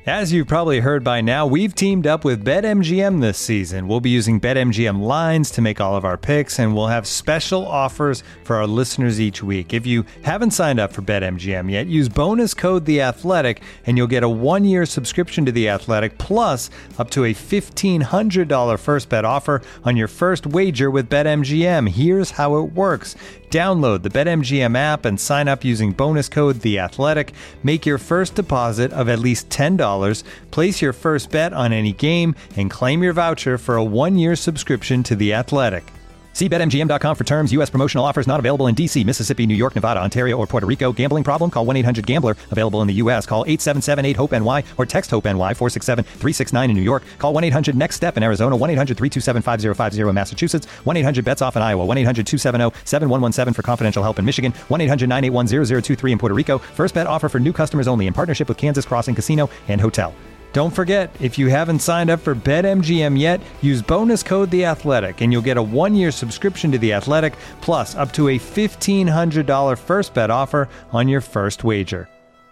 As you've probably heard by now, we've teamed up with BetMGM this season. We'll be using BetMGM lines to make all of our picks, and we'll have special offers for our listeners each week. If you haven't signed up for BetMGM yet, use bonus code The Athletic, and you'll get a 1-year subscription to The Athletic, plus up to a $1,500 first bet offer on your first wager with BetMGM. Here's how it works. Download the BetMGM app and sign up using bonus code The Athletic. Make your first deposit of at least $10. Place your first bet on any game and claim your voucher for a 1-year subscription to The Athletic. See BetMGM.com for terms. U.S. promotional offers not available in D.C., Mississippi, New York, Nevada, Ontario, or Puerto Rico. Gambling problem? Call 1-800-GAMBLER. Available in the U.S. Call 877-8-HOPE-NY or text HOPE-NY 467-369 in New York. Call 1-800-NEXT-STEP in Arizona. 1-800-327-5050 in Massachusetts. 1-800-BETS-OFF in Iowa. 1-800-270-7117 for confidential help in Michigan. 1-800-981-0023 in Puerto Rico. First bet offer for new customers only in partnership with Kansas Crossing Casino and Hotel. Don't forget, if you haven't signed up for BetMGM yet, use bonus code The Athletic, and you'll get a 1-year subscription to The Athletic, plus up to a $1,500 first bet offer on your first wager.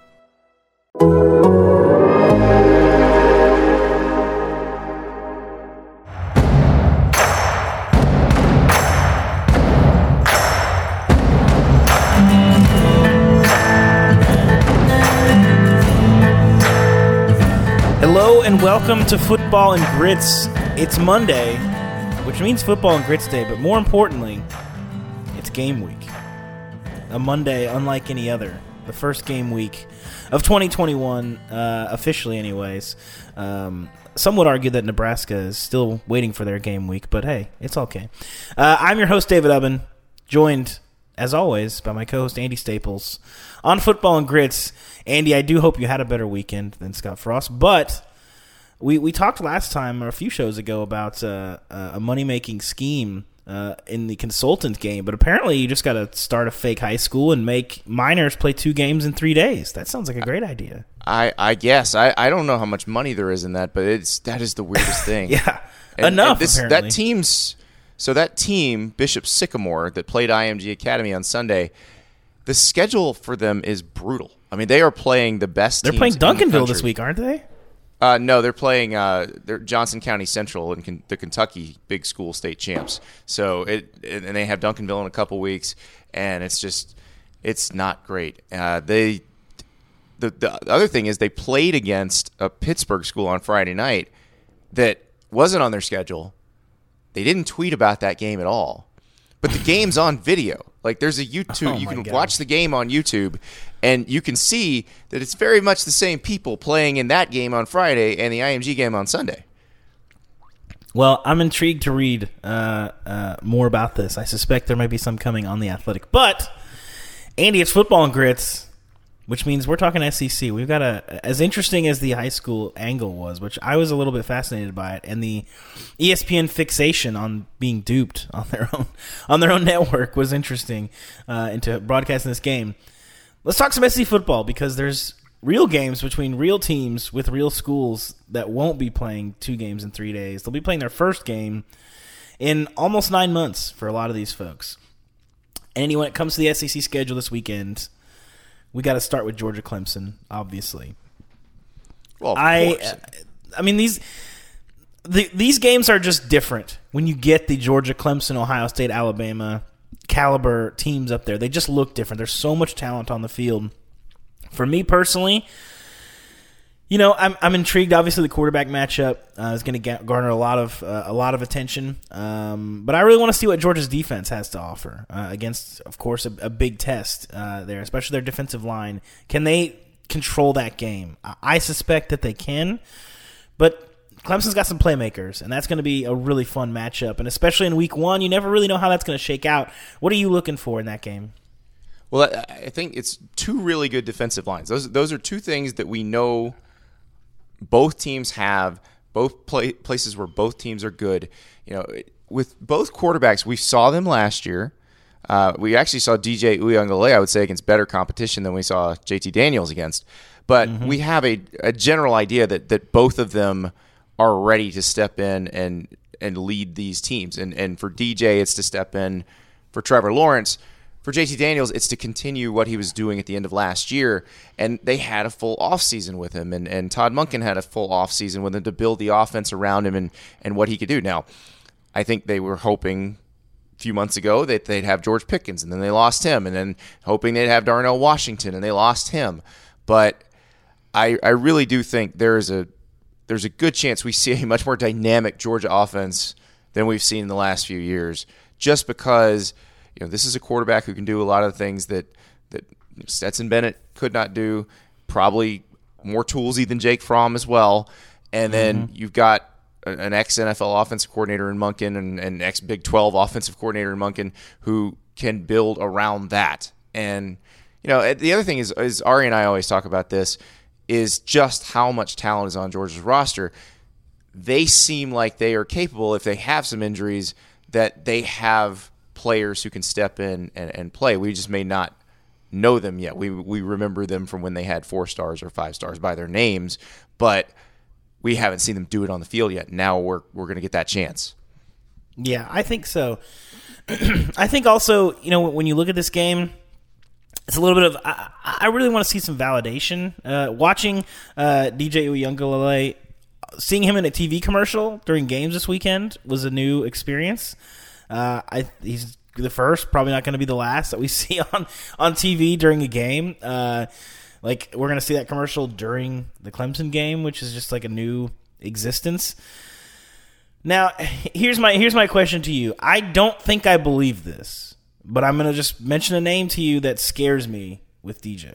Hello and welcome to Football and Grits. It's Monday, which means Football and Grits Day, but more importantly, it's game week. A Monday unlike any other. The first game week of 2021, officially anyways. Some would argue that Nebraska is still waiting for their game week, but hey, it's okay. I'm your host, David Ubben, joined, as always, by my co-host, Andy Staples, on Football and Grits. Andy, I do hope you had a better weekend than Scott Frost, but we talked last time, or a few shows ago, about a money-making scheme in the consultant game, but apparently you just got to start a fake high school and make minors play 2 games in 3 days. That sounds like a great idea. I guess. I don't know how much money there is in that, but that is the weirdest thing. Yeah, enough, apparently. That team, Bishop Sycamore, that played IMG Academy on Sunday, the schedule for them is brutal. I mean, they are playing the best teams. They're playing Duncanville this week, aren't they? No, they're playing they're Johnson County Central and the Kentucky Big School State champs. So and they have Duncanville in a couple weeks, and it's not great. The other thing is they played against a Pittsburgh school on Friday night that wasn't on their schedule. They didn't tweet about that game at all. But the game's on video. Like, there's a YouTube. You can watch the game on YouTube, and you can see that it's very much the same people playing in that game on Friday and the IMG game on Sunday. Well, I'm intrigued to read more about this. I suspect there might be some coming on The Athletic. But, Andy, it's Football and Grits, which means we're talking SEC. We've got as interesting as the high school angle was, which I was a little bit fascinated by it, and the ESPN fixation on being duped on their own network was interesting into broadcasting this game. Let's talk some SEC football, because there's real games between real teams with real schools that won't be playing 2 games in 3 days. They'll be playing their first game in almost 9 months for a lot of these folks. And when it comes to the SEC schedule this weekend, we got to start with Georgia Clemson, obviously. Well, of course. I mean, these games are just different when you get the Georgia, Clemson, Ohio State, Alabama caliber teams up there. They just look different. There's so much talent on the field. For me personally, I'm intrigued. Obviously, the quarterback matchup is going to garner a lot of attention. But I really want to see what Georgia's defense has to offer against, of course, a big test there, especially their defensive line. Can they control that game? I suspect that they can, but Clemson's got some playmakers, and that's going to be a really fun matchup. And especially in week 1, you never really know how that's going to shake out. What are you looking for in that game? Well, I think it's 2 really good defensive lines. Those are 2 things that we know both teams have, both places where both teams are good. With both quarterbacks, we saw them last year. We actually saw DJ Uiagalelei, I would say, against better competition than we saw JT Daniels against. But we have a general idea that both of them are ready to step in and lead these teams. And for DJ, it's to step in. For Trevor Lawrence, For JT Daniels, it's to continue what he was doing at the end of last year, and they had a full offseason with him, and Todd Monken had a full offseason with him to build the offense around him and what he could do. Now, I think they were hoping a few months ago that they'd have George Pickens, and then they lost him, and then hoping they'd have Darnell Washington, and they lost him. But I really do think there's a good chance we see a much more dynamic Georgia offense than we've seen in the last few years, just because this is a quarterback who can do a lot of the things that Stetson Bennett could not do, probably more toolsy than Jake Fromm as well. And then you've got an ex-NFL offensive coordinator in Monken and an ex-Big 12 offensive coordinator in Monken who can build around that. And, the other thing is Ari and I always talk about this, is just how much talent is on Georgia's roster. They seem like they are capable, if they have some injuries, that they have players who can step in and play. We just may not know them yet. We remember them from when they had 4 stars or 5 stars by their names, but we haven't seen them do it on the field yet. Now we're going to get that chance. Yeah, I think so. I think also, when you look at this game, it's a little bit of I really want to see some validation. Watching DJ Uiagalelei, seeing him in a TV commercial during games this weekend was a new experience. He's the first, probably not going to be the last that we see on TV during a game. We're going to see that commercial during the Clemson game, which is just like a new existence. Now, here's my question to you. I don't think I believe this, but I'm going to just mention a name to you that scares me with DJ.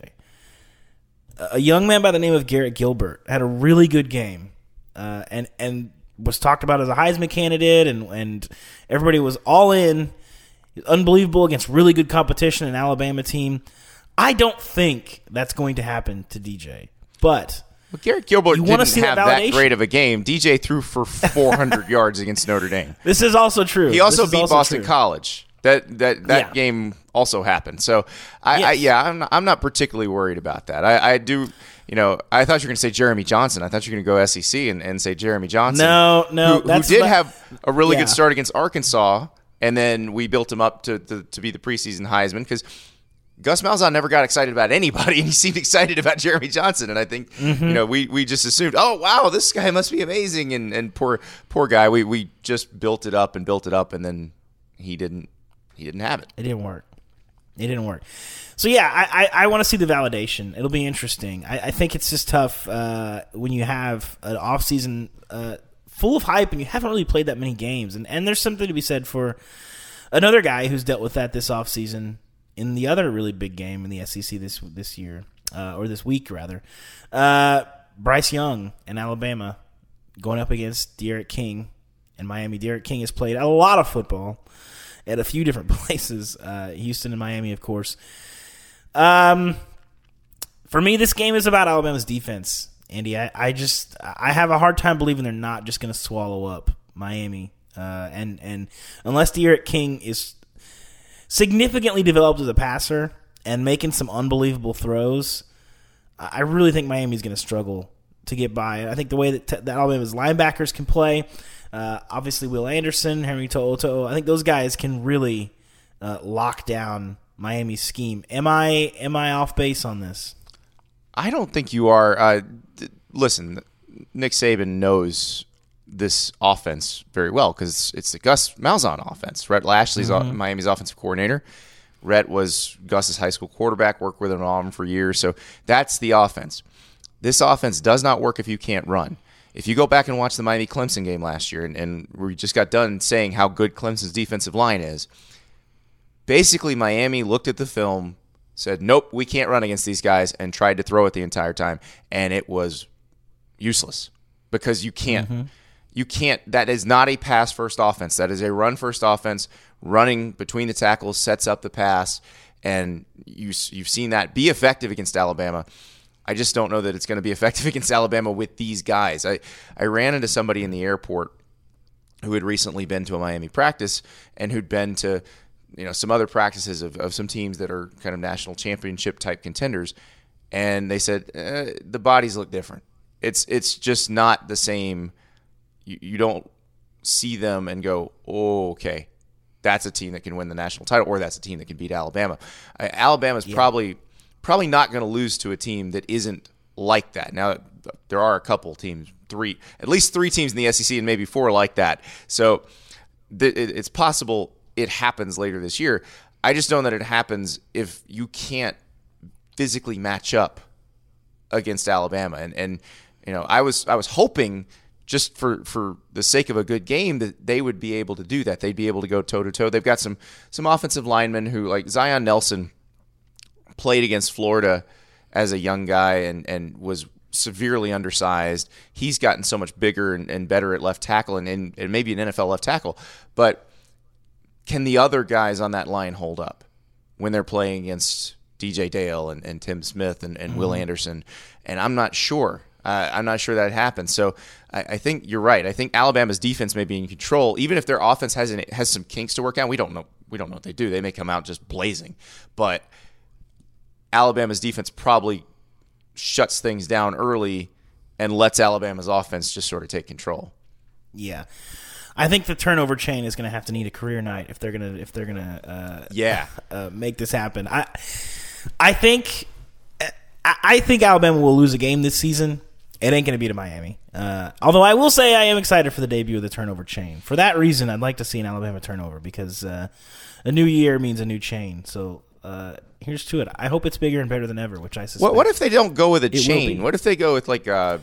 A young man by the name of Garrett Gilbert had a really good game, and was talked about as a Heisman candidate, and everybody was all in. Unbelievable against really good competition, an Alabama team. I don't think that's going to happen to DJ. But Garrett Gilbert didn't have that great of a game. DJ threw for 400 yards against Notre Dame. This is also true. He also beat Boston College. That game also happened. So I'm not particularly worried about that. I do. I thought you were going to say Jeremy Johnson. I thought you were going to go SEC and say Jeremy Johnson. No, who did have a really good start against Arkansas, and then we built him up to be the preseason Heisman because Gus Malzahn never got excited about anybody, and he seemed excited about Jeremy Johnson. And I think we just assumed, oh wow, this guy must be amazing, and poor guy. We just built it up, and then he didn't have it. It didn't work. So yeah, I want to see the validation. It'll be interesting. I think it's just tough when you have an offseason full of hype and you haven't really played that many games. And there's something to be said for another guy who's dealt with that this offseason in the other really big game in the SEC this year, or this week rather. Bryce Young in Alabama going up against D'Eriq King in Miami. D'Eriq King has played a lot of football at a few different places, Houston and Miami, of course. For me, this game is about Alabama's defense, Andy. I have a hard time believing they're not just going to swallow up Miami. And unless D'Eriq King is significantly developed as a passer and making some unbelievable throws, I really think Miami's going to struggle to get by. I think the way that Alabama's linebackers can play, obviously Will Anderson, Henry To'oTo'o, I think those guys can really lock down Miami's scheme. Am I off base on this? I don't think you are. Listen, Nick Saban knows this offense very well because it's the Gus Malzahn offense. Rhett Lashley's Miami's offensive coordinator. Rhett was Gus's high school quarterback, worked with him on for years. So that's the offense. This offense does not work if you can't run. If you go back and watch the Miami-Clemson game last year, and we just got done saying how good Clemson's defensive line is, basically Miami looked at the film, said, nope, we can't run against these guys, and tried to throw it the entire time, and it was useless because you can't. You can't. That is not a pass-first offense. That is a run-first offense. Running between the tackles sets up the pass, and you've seen that be effective against Alabama. I just don't know that it's going to be effective against Alabama with these guys. I ran into somebody in the airport who had recently been to a Miami practice and who'd been to some other practices of some teams that are kind of national championship type contenders, and they said the bodies look different. It's just not the same. You don't see them and go, oh, okay, that's a team that can win the national title, or that's a team that can beat Alabama. Alabama's probably not going to lose to a team that isn't like that. Now, there are a couple teams, at least three teams in the SEC and maybe four like that. So it's possible it happens later this year. I just know that it happens if you can't physically match up against Alabama. And I was hoping, just for the sake of a good game, that they would be able to do that. They'd be able to go toe-to-toe. They've got some offensive linemen who, like Zion Nelson, played against Florida as a young guy and was severely undersized. He's gotten so much bigger and better at left tackle and maybe an NFL left tackle. But can the other guys on that line hold up when they're playing against DJ Dale and Tim Smith and Will Anderson? And I'm not sure. I'm not sure that happens. So I think you're right. I think Alabama's defense may be in control, even if their offense has some kinks to work out. We don't know what they do. They may come out just blazing, but Alabama's defense probably shuts things down early and lets Alabama's offense just sort of take control. Yeah, I think the turnover chain is going to have to need a career night if they're going to make this happen. I think Alabama will lose a game this season. It ain't going to be to Miami. Although I will say I am excited for the debut of the turnover chain. For that reason, I'd like to see an Alabama turnover because a new year means a new chain. So here's to it. I hope it's bigger and better than ever, which I suspect. What if they don't go with a chain? What if they go with like the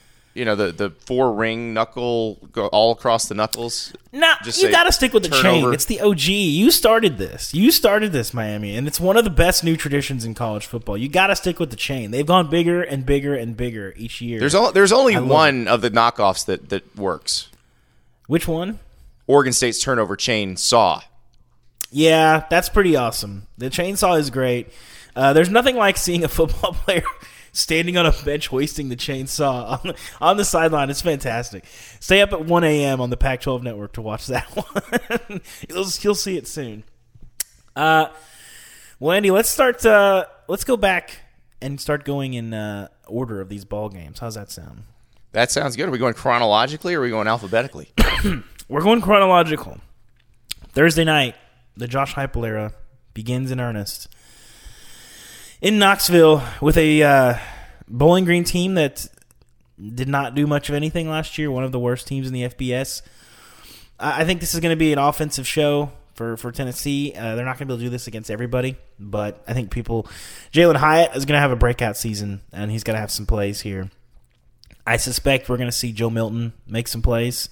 4-ring knuckle go all across the knuckles? No, you got to stick with the chain. It's the OG. You started this, Miami, and it's one of the best new traditions in college football. You got to stick with the chain. They've gone bigger and bigger and bigger each year. There's only one of the knockoffs that works. Which one? Oregon State's turnover chain saw. Yeah, that's pretty awesome. The chainsaw is great. There's nothing like seeing a football player standing on a bench hoisting the chainsaw on the sideline. It's fantastic. Stay up at 1 a.m. on the Pac-12 network to watch that one. You'll see it soon. Well, Andy, let's go back and start going in order of these ball games. How's that sound? That sounds good. Are we going chronologically or are we going alphabetically? We're going chronological. Thursday night, the Josh Heupel era begins in earnest in Knoxville with a Bowling Green team that did not do much of anything last year, one of the worst teams in the FBS. I think this is going to be an offensive show for Tennessee. They're not going to be able to do this against everybody, but I think Jalen Hyatt is going to have a breakout season, and he's going to have some plays here. I suspect we're going to see Joe Milton make some plays.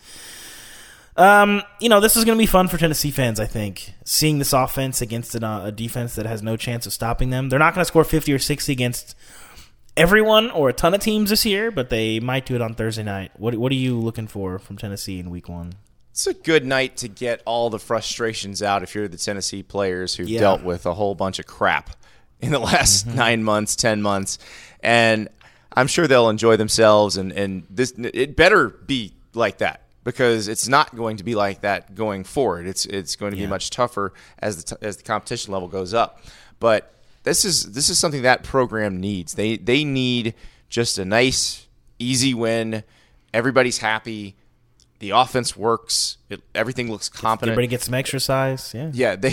This is going to be fun for Tennessee fans, I think, seeing this offense against a defense that has no chance of stopping them. They're not going to score 50 or 60 against everyone or a ton of teams this year, but they might do it on Thursday night. What are you looking for from Tennessee in week one? It's a good night to get all the frustrations out if you're the Tennessee players who've dealt with a whole bunch of crap in the last 9 months, 10 months. And I'm sure they'll enjoy themselves, and this it better be like that. Because it's not going to be like that going forward. It's going to be much tougher as the competition level goes up. But this is something that program needs. They need just a nice, easy win. Everybody's happy. The offense works. Everything looks competent. Everybody gets some exercise. Yeah. They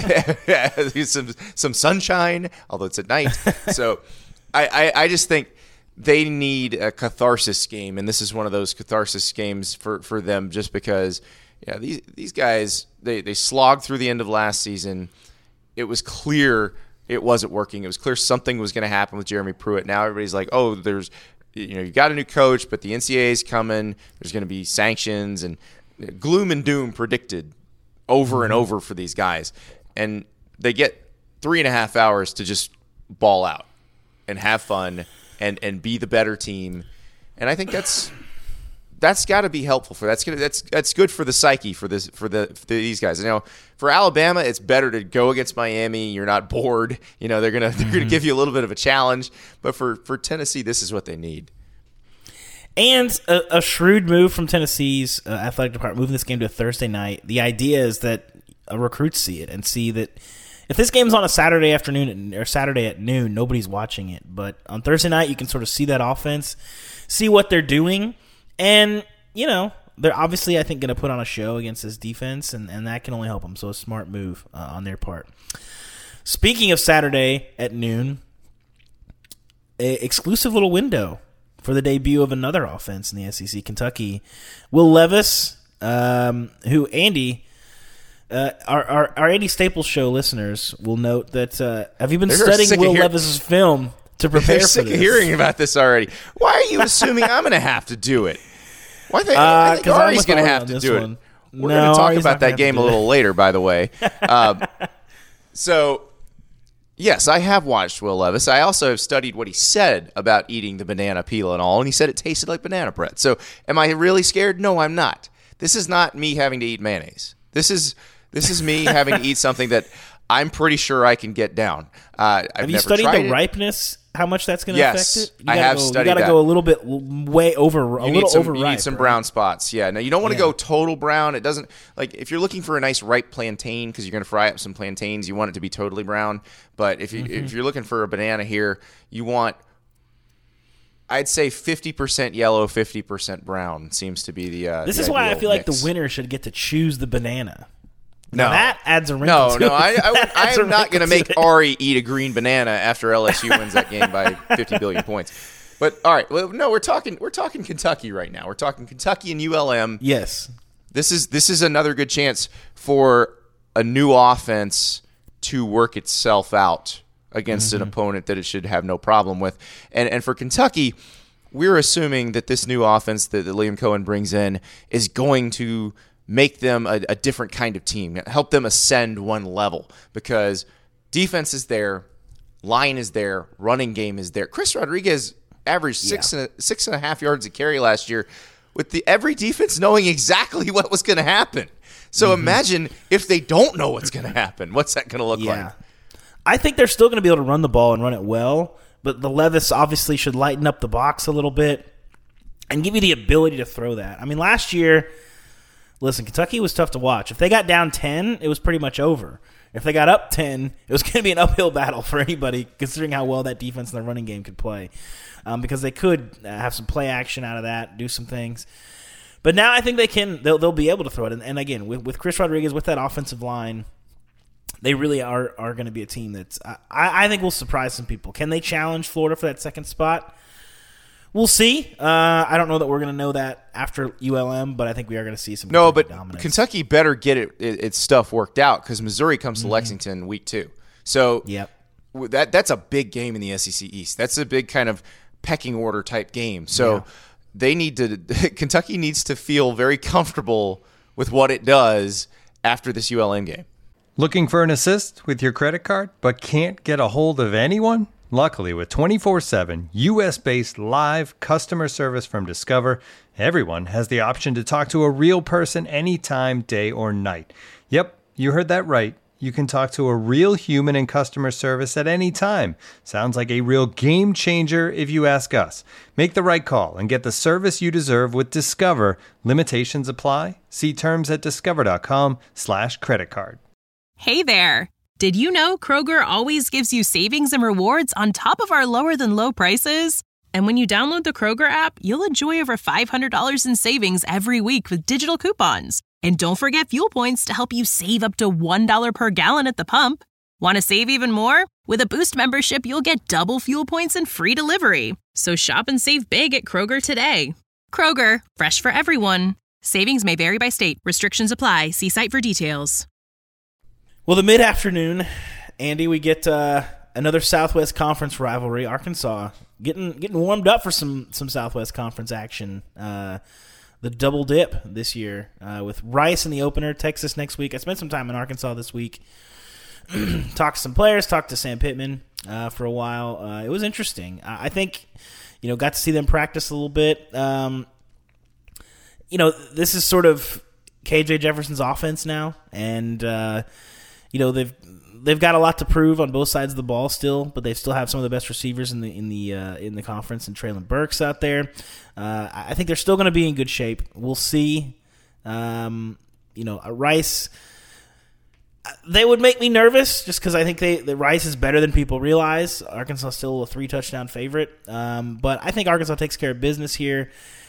some sunshine, although it's at night. So I just think they need a catharsis game, and this is one of those catharsis games for them just because these guys, they slogged through the end of last season. It was clear it wasn't working. It was clear something was going to happen with Jeremy Pruitt. Now everybody's like, oh, you got a new coach, but the NCAA is coming. There's going to be sanctions, and gloom and doom predicted over and over for these guys. And they get 3.5 hours to just ball out and have fun and be the better team, and I think that's got to be helpful for that's good for the psyche for these guys. For Alabama, it's better to go against Miami. You're not bored. They're gonna give you a little bit of a challenge, but for Tennessee, this is what they need. And a shrewd move from Tennessee's athletic department, moving this game to a Thursday night. The idea is that recruits see it and see that if this game's on a Saturday afternoon or Saturday at noon, nobody's watching it. But on Thursday night, you can sort of see that offense, see what they're doing. And, they're obviously, I think, going to put on a show against this defense, and that can only help them. So a smart move on their part. Speaking of Saturday at noon, an exclusive little window for the debut of another offense in the SEC, Kentucky. Will Levis, who Andy, our Andy Staples Show listeners will note that have you been studying Will Levis's film to prepare for this? They're sick of hearing about this already. Why are you assuming I'm going to have to do it? Why I think Ari's going to have to do it. We're going to talk about that game a little later, by the way. So, yes, I have watched Will Levis. I also have studied what he said about eating the banana peel and all, and he said it tasted like banana bread. So, am I really scared? No, I'm not. This is not me having to eat mayonnaise. This is me having to eat something that I'm pretty sure I can get down. Have you studied the ripeness? How much that's going to affect it? I have studied that. You got to go a little bit way over, you need some brown spots. Yeah. Now, you don't want to go total brown. It doesn't, like, if you're looking for a nice ripe plantain, because you're going to fry up some plantains, you want it to be totally brown. But if you're looking for a banana here, you want, I'd say 50% yellow, 50% brown seems to be the This is why I feel like the winner should get to choose the banana. Now that adds a wrinkle. No, I am not going to make Ari eat a green banana after LSU wins that game by 50 billion points. But all right, well, no, we're talking Kentucky right now. We're talking Kentucky and ULM. Yes, this is another good chance for a new offense to work itself out against an opponent that it should have no problem with. And for Kentucky, we're assuming that this new offense that Liam Cohen brings in is going to make them a different kind of team, help them ascend one level, because defense is there, line is there, running game is there. Chris Rodriguez averaged six and a half yards a carry last year with every defense knowing exactly what was going to happen. So imagine if they don't know what's going to happen. What's that going to look like? I think they're still going to be able to run the ball and run it well, but the Levis obviously should lighten up the box a little bit and give you the ability to throw that. I mean, last year, listen, Kentucky was tough to watch. If they got down 10, it was pretty much over. If they got up 10, it was going to be an uphill battle for anybody, considering how well that defense and their running game could play, because they could have some play action out of that, do some things. But now I think they'll be able to throw it. And again, with Chris Rodriguez, with that offensive line, they really are going to be a team that's I think will surprise some people. Can they challenge Florida for that second spot? We'll see. I don't know that we're going to know that after ULM, but I think we are going to see some dominance. Kentucky better get its stuff worked out, because Missouri comes to Lexington week 2. So that's a big game in the SEC East. That's a big kind of pecking order type game. So Kentucky needs to feel very comfortable with what it does after this ULM game. Looking for an assist with your credit card but can't get a hold of anyone? Luckily, with 24/7 U.S.-based live customer service from Discover, everyone has the option to talk to a real person anytime, day or night. Yep, you heard that right. You can talk to a real human in customer service at any time. Sounds like a real game changer if you ask us. Make the right call and get the service you deserve with Discover. Limitations apply. See terms at discover.com/creditcard. Hey there. Did you know Kroger always gives you savings and rewards on top of our lower than low prices? And when you download the Kroger app, you'll enjoy over $500 in savings every week with digital coupons. And don't forget fuel points to help you save up to $1 per gallon at the pump. Want to save even more? With a Boost membership, you'll get double fuel points and free delivery. So shop and save big at Kroger today. Kroger, fresh for everyone. Savings may vary by state. Restrictions apply. See site for details. Well, the mid-afternoon, Andy, we get another Southwest Conference rivalry. Arkansas getting warmed up for some Southwest Conference action. The double dip this year with Rice in the opener, Texas next week. I spent some time in Arkansas this week. Talked to some players, talked to Sam Pittman for a while. It was interesting. I think, got to see them practice a little bit. This is sort of KJ Jefferson's offense now, and they've got a lot to prove on both sides of the ball still, but they still have some of the best receivers in the conference, and Treylon Burks out there. I think they're still going to be in good shape. We'll see. Rice, they would make me nervous just because I think the Rice is better than people realize. Arkansas is still a 3-touchdown favorite, but I think Arkansas takes care of business here.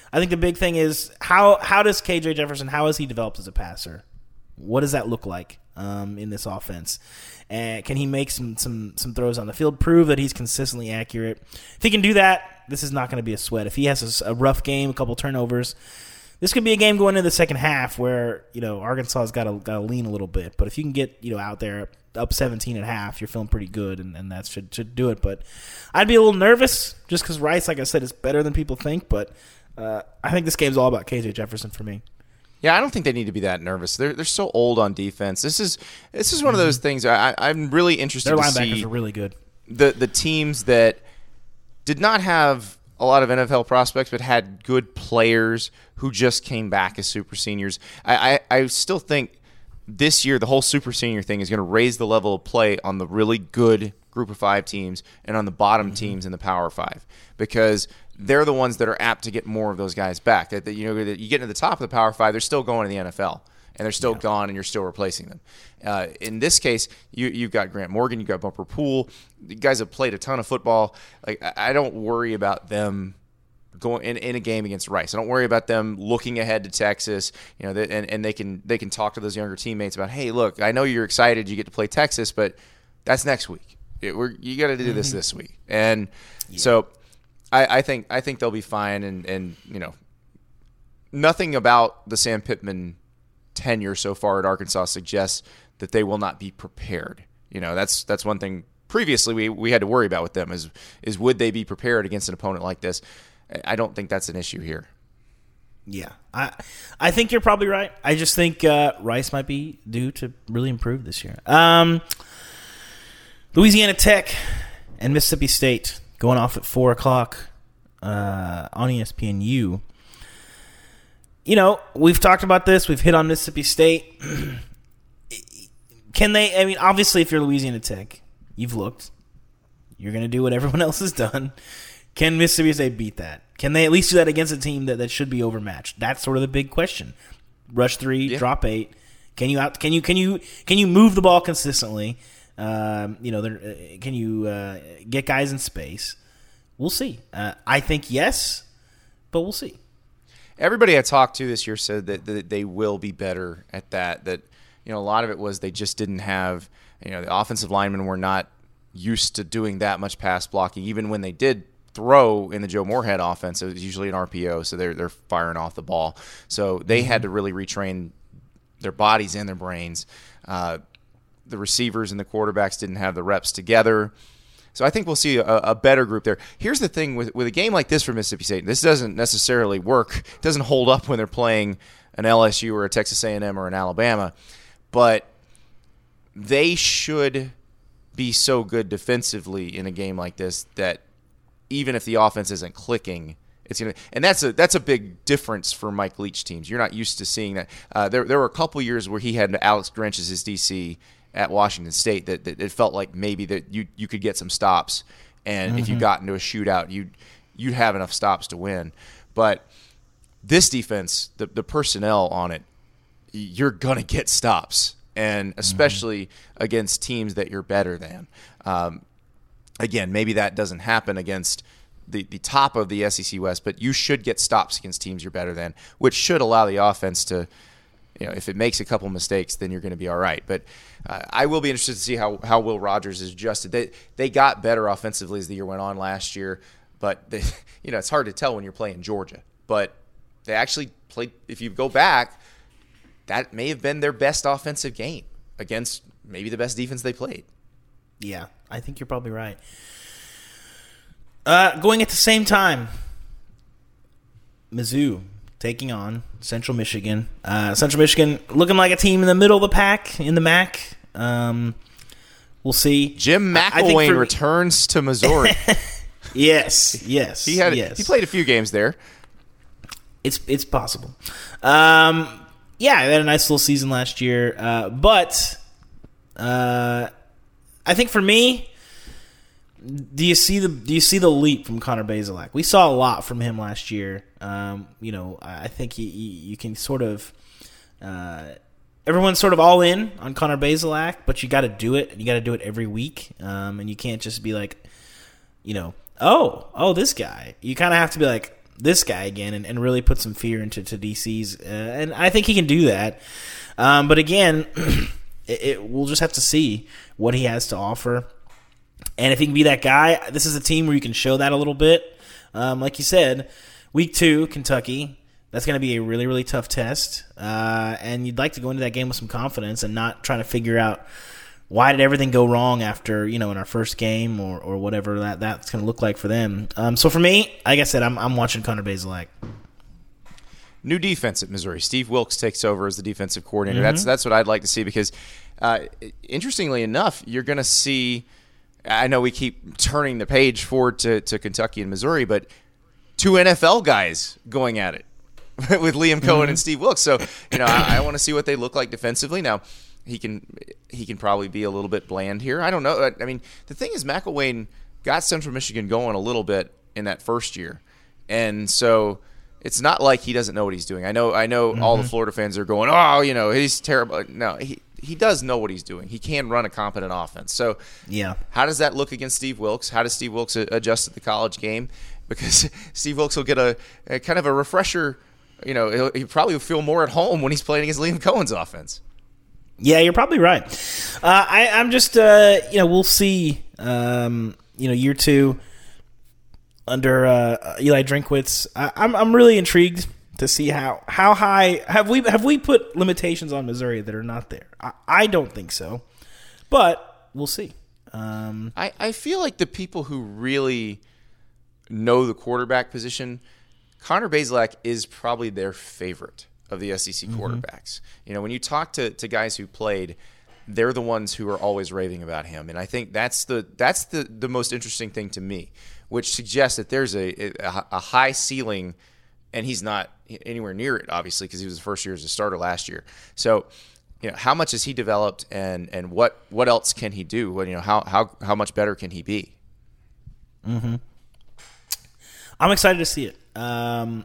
I think the big thing is how does KJ Jefferson, how has he developed as a passer? What does that look like in this offense? And can he make some throws on the field, prove that he's consistently accurate? If he can do that, this is not going to be a sweat. If he has a rough game, a couple turnovers, this could be a game going into the second half where, Arkansas has got to lean a little bit. But if you can get, out there up 17 at half, you're feeling pretty good, and that should do it. But I'd be a little nervous just because Rice, like I said, is better than people think. But I think this game's all about KJ Jefferson for me. Yeah, I don't think they need to be that nervous. They're so old on defense. This is one of those things. I'm really interested to see. Their linebackers are really good. The teams that did not have a lot of NFL prospects but had good players who just came back as super seniors. I still think this year the whole super senior thing is going to raise the level of play on the really good Group of 5 teams and on the bottom teams in the Power 5 because they're the ones that are apt to get more of those guys back. That you get to the top of the Power 5, they're still going to the NFL, and they're still gone, and you're still replacing them. In this case, you've got Grant Morgan, you've got Bumper Poole. You guys have played a ton of football. Like I don't worry about them going in a game against Rice. I don't worry about them looking ahead to Texas. And they can talk to those younger teammates about, hey, look, I know you're excited you get to play Texas, but that's next week. You got to do this week, and so. I think they'll be fine, and nothing about the Sam Pittman tenure so far at Arkansas suggests that they will not be prepared. That's one thing previously we had to worry about with them is would they be prepared against an opponent like this? I don't think that's an issue here. Yeah, I think you're probably right. I just think Rice might be due to really improve this year. Louisiana Tech and Mississippi State. Going off at 4 o'clock on ESPNU. We've talked about this. We've hit on Mississippi State. Can they? I mean, obviously, if you're Louisiana Tech, you've looked. You're going to do what everyone else has done. Can Mississippi State beat that? Can they at least do that against a team that should be overmatched? That's sort of the big question. Rush 3, drop 8. Can you move the ball consistently? Can you get guys in space? We'll see. I think yes, but we'll see. Everybody I talked to this year said that they will be better at that. That a lot of it was they just didn't have the offensive linemen were not used to doing that much pass blocking. Even when they did throw in the Joe Moorhead offense, it was usually an RPO, so they're firing off the ball. So they had to really retrain their bodies and their brains. The receivers and the quarterbacks didn't have the reps together. So I think we'll see a better group there. Here's the thing with a game like this for Mississippi State. This doesn't necessarily work. It doesn't hold up when they're playing an LSU or a Texas A&M or an Alabama. But they should be so good defensively in a game like this that even if the offense isn't clicking, it's gonna. And that's a big difference for Mike Leach teams. You're not used to seeing that. There were a couple years where he had Alex Grinch as his DC at Washington State that it felt like maybe that you could get some stops, and if you got into a shootout, you'd have enough stops to win. But this defense, the personnel on it, you're gonna get stops, and especially against teams that you're better than. Again, maybe that doesn't happen against the top of the SEC West, but you should get stops against teams you're better than, which should allow the offense to. If it makes a couple mistakes, then you're going to be all right. But I will be interested to see how Will Rogers is adjusted. They got better offensively as the year went on last year, but it's hard to tell when you're playing Georgia. But they actually played. If you go back, that may have been their best offensive game against maybe the best defense they played. Yeah, I think you're probably right. Going at the same time, Mizzou taking on Central Michigan. Central Michigan looking like a team in the middle of the pack in the MAC. We'll see. Jim McElwain returns to Missouri. Yes. He played a few games there. It's possible. They had a nice little season last year. But I think for me, do you see the leap from Connor Bazelak? We saw a lot from him last year. I think you can sort of everyone's sort of all in on Connor Bazelak, but you got to do it. You got to do it every week, and you can't just be like, oh, this guy. You kind of have to be like, this guy again and really put some fear into DC's. And I think he can do that. But again, we'll just have to see what he has to offer. And if he can be that guy, this is a team where you can show that a little bit. Like you said, week 2, Kentucky, that's going to be a really, really tough test. And you'd like to go into that game with some confidence and not trying to figure out why did everything go wrong after, in our first game or whatever that's going to look like for them. So for me, like I said, I'm watching Connor Bazelak. New defense at Missouri. Steve Wilkes takes over as the defensive coordinator. That's what I'd like to see because, interestingly enough, you're going to see – I know we keep turning the page forward to Kentucky and Missouri, but 2 NFL guys going at it with Liam Cohen and Steve Wilkes. So, I want to see what they look like defensively. Now, he can probably be a little bit bland here. I don't know. I mean, the thing is, McElwain got Central Michigan going a little bit in that first year, and so it's not like he doesn't know what he's doing. I know all the Florida fans are going, oh, he's terrible. No, he does know what he's doing. He can run a competent offense. So yeah, how does that look against Steve Wilkes? How does Steve Wilkes adjust to the college game? Because Steve Wilkes will get a kind of a refresher. He probably will feel more at home when he's playing against Liam Cohen's offense. Yeah, you're probably right. I'm just, we'll see, year 2 under Eli Drinkwitz. I'm really intrigued to see how high have we put limitations on Missouri that are not there. I don't think so, but we'll see. I feel like the people who really know the quarterback position, Connor Bazelak is probably their favorite of the SEC quarterbacks. When you talk to guys who played, they're the ones who are always raving about him, and I think that's the most interesting thing to me, which suggests that there's a high ceiling, and he's not anywhere near it, obviously, because he was the first year as a starter last year. So, how much has he developed, and what else can he do? How much better can he be? I'm excited to see it. Now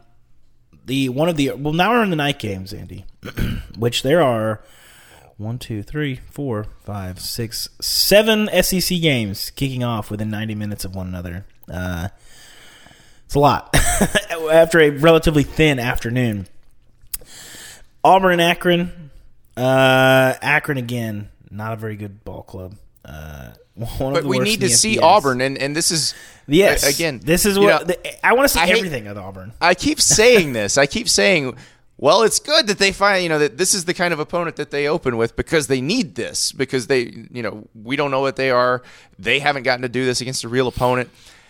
we're in the night games, Andy, which there are 1, 2, 3, 4, 5, 6, 7 SEC games kicking off within 90 minutes of one another. It's a lot after a relatively thin afternoon. Auburn and Akron. Akron again, not a very good ball club. But we need to see Auburn, and this is again. This is what I want to see everything of Auburn. I keep saying this. I keep saying, well, it's good that they find that this is the kind of opponent that they open with because they need this because they we don't know what they are. They haven't gotten to do this against a real opponent.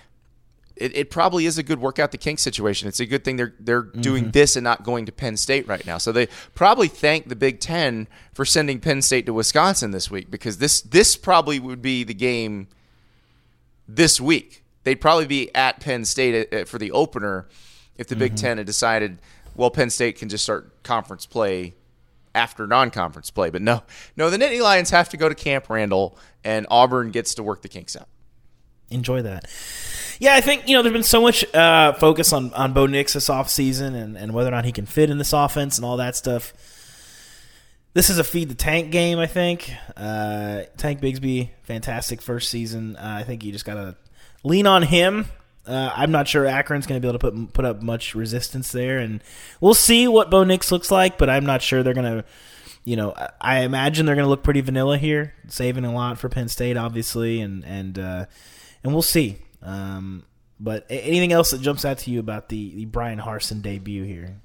It probably is a good work out the kinks situation. It's a good thing they're doing this and not going to Penn State right now. So they probably thank the Big Ten for sending Penn State to Wisconsin this week because this probably would be the game this week. They'd probably be at Penn State for the opener if the Big Ten had decided, well, Penn State can just start conference play after non-conference play. But no, the Nittany Lions have to go to Camp Randall, and Auburn gets to work the kinks out. Enjoy that. Yeah, I think, there's been so much focus on Bo Nix this offseason and whether or not he can fit in this offense and all that stuff. This is a feed the tank game, I think. Tank Bigsby, fantastic first season. I think you just got to lean on him. I'm not sure Akron's going to be able to put up much resistance there. And we'll see what Bo Nix looks like, but I'm not sure they're going to, I imagine they're going to look pretty vanilla here, saving a lot for Penn State, obviously, and we'll see. But anything else that jumps out to you about the Brian Harsin debut here?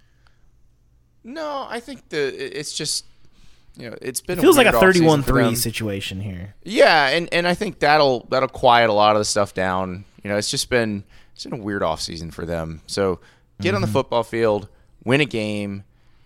No, I think it's just it's been it feels like a 31-3 situation here. Yeah, and I think that'll quiet a lot of the stuff down. It's been a weird offseason for them. So get on the football field, win a game,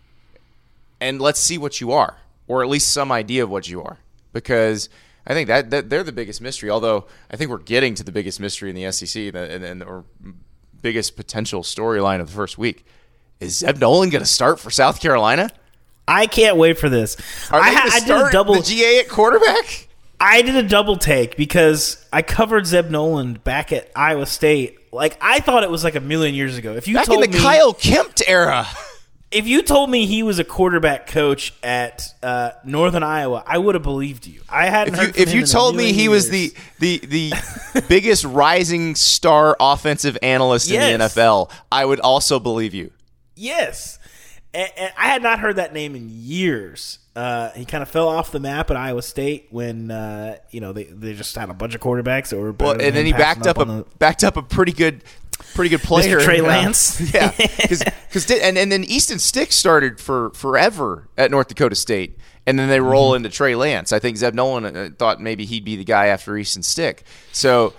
and let's see what you are, or at least some idea of what you are, because I think that they're the biggest mystery, although I think we're getting to the biggest mystery in the SEC and or biggest potential storyline of the first week. Is Zeb Nolan going to start for South Carolina? I can't wait for this. I did a double the GA at quarterback? I did a double take because I covered Zeb Nolan back at Iowa State. Like, I thought it was like a million years ago. If you back told in the me, Kyle Kempt era. If you told me he was a quarterback coach at Northern Iowa, I would have believed you. I hadn't heard from If him you in a told me million he was years. the biggest rising star offensive analyst in the Yes. NFL, I would also believe you. Yes. And I had not heard that name in years. He kind of fell off the map at Iowa State when they just had a bunch of quarterbacks that were better Well, than and then him he backed up a pretty good player, Mr. Trey Lance. Yeah, and then Easton Stick started for forever at North Dakota State, and then they roll into Trey Lance. I think Zeb Nolan thought maybe he'd be the guy after Easton Stick. So,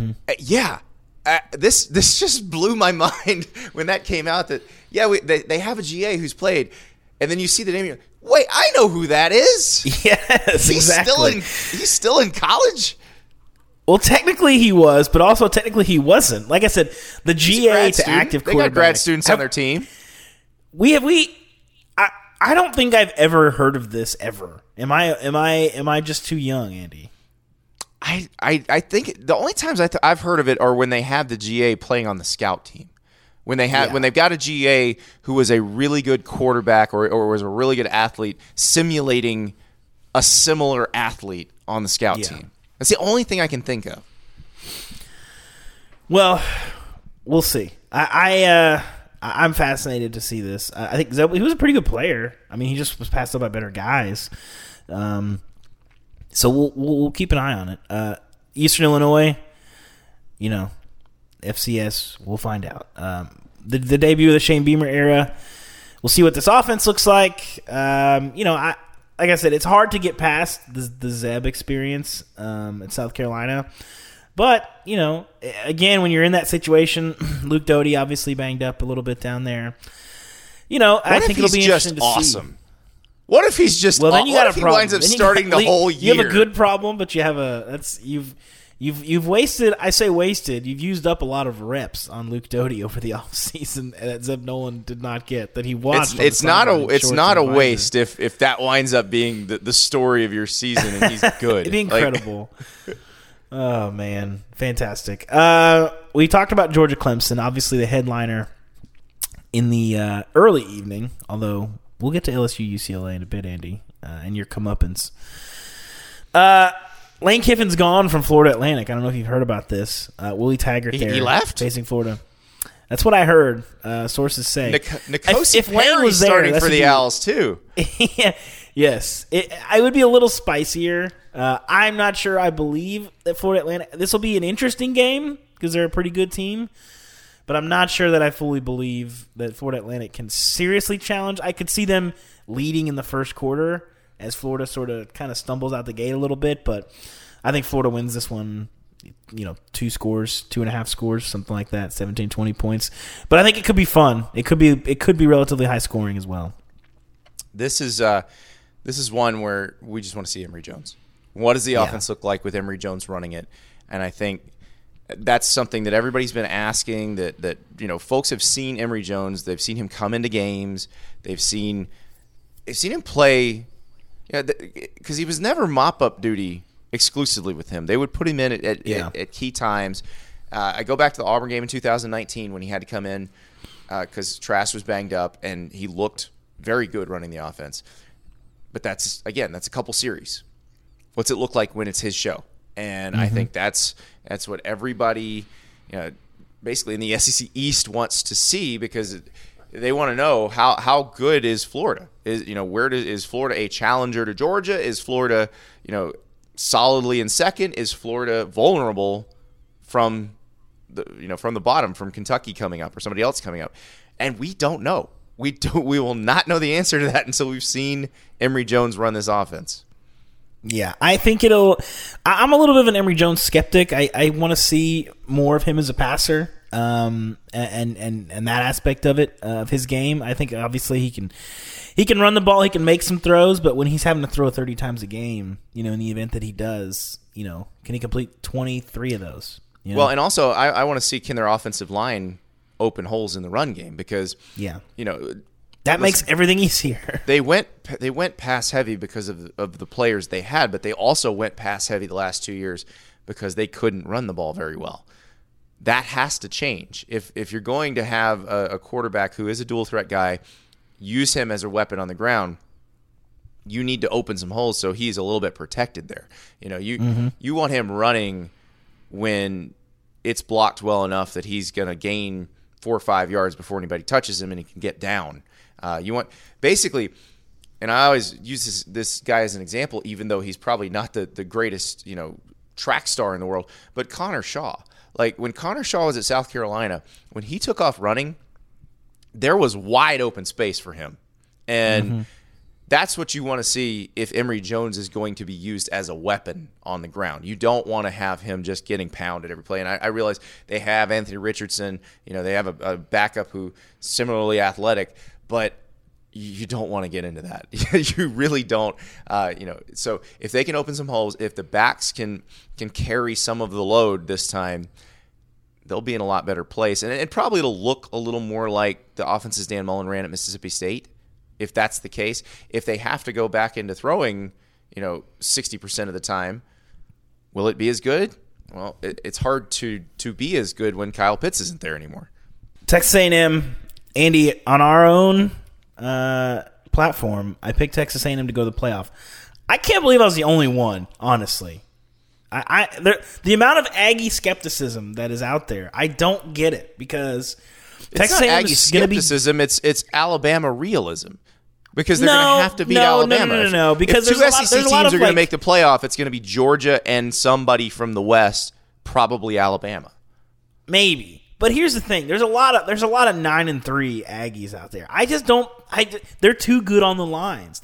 this just blew my mind when that came out. That they have a GA who's played, and then you see the name. You're like, wait, I know who that is. Yes, exactly. He's still in college. Well, technically he was, but also technically he wasn't. Like I said, the GA to active They quarterback. got grad students on their team. I don't think I've ever heard of this ever. Am I just too young, Andy? I think the only times I've heard of it are when they have the GA playing on the scout team. When they've got a GA who was a really good quarterback or was a really good athlete simulating a similar athlete on the scout team. That's the only thing I can think of. Well, we'll see. I'm fascinated to see this. I think he was a pretty good player. I mean, he just was passed up by better guys. So we'll keep an eye on it. Eastern Illinois, FCS, we'll find out. The debut of the Shane Beamer era, we'll see what this offense looks like. Like I said, it's hard to get past the Zeb experience at South Carolina. But, again, when you're in that situation, Luke Doty obviously banged up a little bit down there. I think it'll be interesting to see. What if he's just well? Then you got a he problem. winds up starting the whole year. You have a good problem, but you have you've wasted. I say wasted. You've used up a lot of reps on Luke Doty over the offseason that Zeb Nolan did not get. That he watched. It's not a waste if that winds up being the story of your season and he's good. It'd be incredible. Oh man, fantastic. We talked about Georgia Clemson, obviously the headliner in the early evening. Although we'll get to LSU UCLA in a bit, Andy, and your comeuppance. Lane Kiffin's gone from Florida Atlantic. I don't know if you've heard about this. Willie Taggart he left? facing Florida. That's what I heard. Sources say. If Wayne was there, starting for the Owls too. Yes, I would be a little spicier. I'm not sure I believe that Florida Atlantic. This will be an interesting game because they're a pretty good team. But I'm not sure that I fully believe that Florida Atlantic can seriously challenge. I could see them leading in the first quarter as Florida sort of kind of stumbles out the gate a little bit. But I think Florida wins this one, 2.5 scores, something like that, 17, 20 points. But I think it could be fun. It could be relatively high scoring as well. This is one where we just want to see Emory Jones. What does the offense look like with Emory Jones running it? And I think that's something that everybody's been asking, that folks have seen Emory Jones. They've seen him come into games. They've seen him play, because he was never mop-up duty exclusively with him. They would put him in at key times. I go back to the Auburn game in 2019 when he had to come in because Trask was banged up, and he looked very good running the offense. But that's a couple series. What's it look like when it's his show? And I think that's what everybody, basically in the SEC East wants to see, because they want to know how good is Florida? Is Florida a challenger to Georgia? Is Florida, solidly in second? Is Florida vulnerable from the bottom, from Kentucky coming up or somebody else coming up? And we don't know. We will not know the answer to that until we've seen Emory Jones run this offense. Yeah, I think I'm a little bit of an Emory Jones skeptic. I want to see more of him as a passer, and that aspect of it, of his game. I think obviously he can run the ball, he can make some throws, but when he's having to throw 30 times a game, in the event that he does, can he complete 23 of those? Well, and also I want to see, can their offensive line open holes in the run game, because that makes everything easier. They went pass heavy because of the players they had, but they also went pass heavy the last 2 years because they couldn't run the ball very well. That has to change. If you're going to have a quarterback who is a dual threat guy, use him as a weapon on the ground, you need to open some holes so he's a little bit protected there. You want him running when it's blocked well enough that he's going to gain 4 or 5 yards before anybody touches him and he can get down. You want basically, and I always use this guy as an example, even though he's probably not the greatest, track star in the world, but Connor Shaw. Like when Connor Shaw was at South Carolina, when he took off running, there was wide open space for him. And that's what you want to see if Emory Jones is going to be used as a weapon on the ground. You don't want to have him just getting pounded every play. And I realize they have Anthony Richardson. They have a backup who similarly athletic, but you don't want to get into that. You really don't. So if they can open some holes, if the backs can carry some of the load this time, they'll be in a lot better place. And it probably will look a little more like the offenses Dan Mullen ran at Mississippi State. If that's the case, if they have to go back into throwing, 60% of the time, will it be as good? Well, it's hard to be as good when Kyle Pitts isn't there anymore. Texas A&M, Andy, on our own platform, I picked Texas A&M to go to the playoff. I can't believe I was the only one, honestly. The amount of Aggie skepticism that is out there, I don't get it because Texas A&M A&M is going to be skepticism. It's Alabama realism. Because they're going to have to beat Alabama. No. Because if two SEC teams are going to make the playoff, it's going to be Georgia and somebody from the West, probably Alabama. Maybe, but here's the thing: there's a lot of 9-3 Aggies out there. I just don't. They're too good on the lines.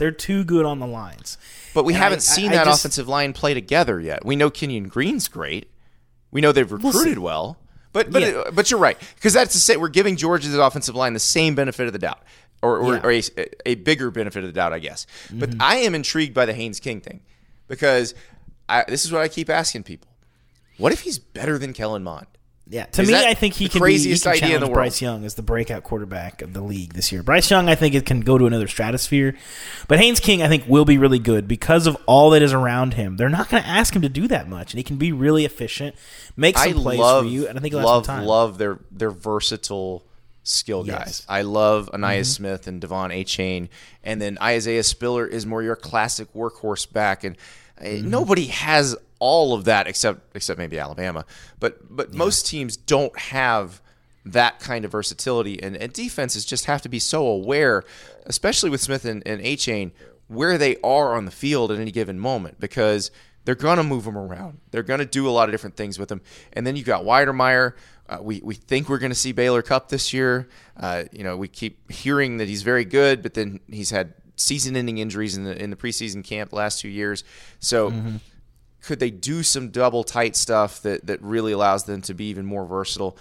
But we haven't seen that offensive line play together yet. We know Kenyon Green's great. We know they've recruited well. But you're right, because that's to say we're giving Georgia's offensive line the same benefit of the doubt. Or a bigger benefit of the doubt, I guess. But I am intrigued by the Haynes King thing because this is what I keep asking people. What if he's better than Kellen Mond? Yeah, to me, I think he can challenge Bryce Young as the breakout quarterback of the league this year. Bryce Young, I think it can go to another stratosphere. But Haynes King, I think, will be really good because of all that is around him. They're not going to ask him to do that much, and he can be really efficient, make some plays for you, and I think he'll have some time. Love their versatile skill guys. Yes. I love Aniyah Smith and Devon Achane, and then Isaiah Spiller is more your classic workhorse back, and nobody has all of that except maybe Alabama. But most teams don't have that kind of versatility, and defenses just have to be so aware, especially with Smith and Achane, where they are on the field at any given moment because they're going to move them around. They're going to do a lot of different things with them. And then you've got Weidermeyer. We think we're going to see Baylor Cupp this year. We keep hearing that he's very good, but then he's had season-ending injuries in the preseason camp the last 2 years. So could they do some double tight stuff that really allows them to be even more versatile?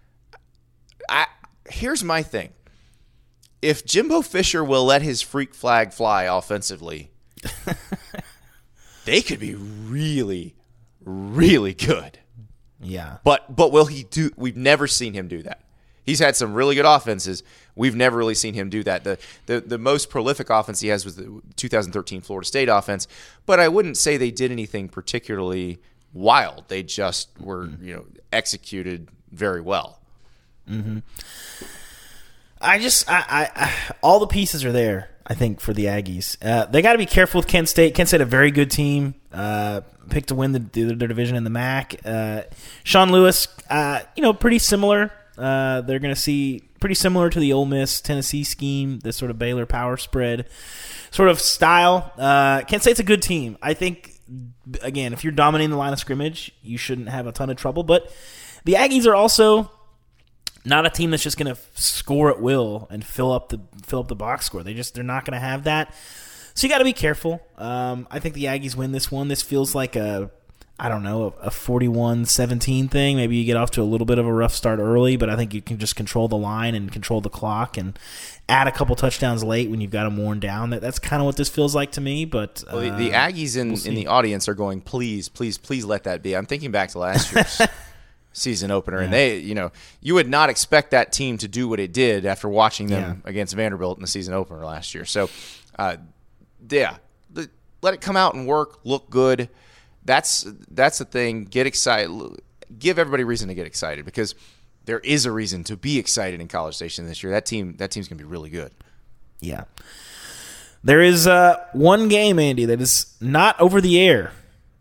Here's my thing. If Jimbo Fisher will let his freak flag fly offensively, they could be really, really good. Yeah. But will he do – we've never seen him do that. He's had some really good offenses. We've never really seen him do that. The most prolific offense he has was the 2013 Florida State offense, but I wouldn't say they did anything particularly wild. They just were, executed very well. Mm-hmm. All the pieces are there, I think, for the Aggies. They got to be careful with Kent State. Kent State, a very good team, picked to win their division in the MAC. Sean Lewis, pretty similar. They're going to see pretty similar to the Ole Miss Tennessee scheme, this sort of Baylor power spread sort of style. Kent State's a good team. I think, again, if you're dominating the line of scrimmage, you shouldn't have a ton of trouble. But the Aggies are also not a team that's just going to score at will and fill up the box score. They're not going to have that. So you got to be careful. I think the Aggies win this one. This feels like a 41-17 thing. Maybe you get off to a little bit of a rough start early, but I think you can just control the line and control the clock and add a couple touchdowns late when you've got them worn down. That's kind of what this feels like to me. But the Aggies in the audience are going, please, please, please let that be. I'm thinking back to last year's season opener, and they, you would not expect that team to do what it did after watching them against Vanderbilt in the season opener last year. So, let it come out and work, look good. That's the thing. Get excited. Give everybody reason to get excited because there is a reason to be excited in College Station this year. That team's going to be really good. Yeah. There is one game, Andy, that is not over the air.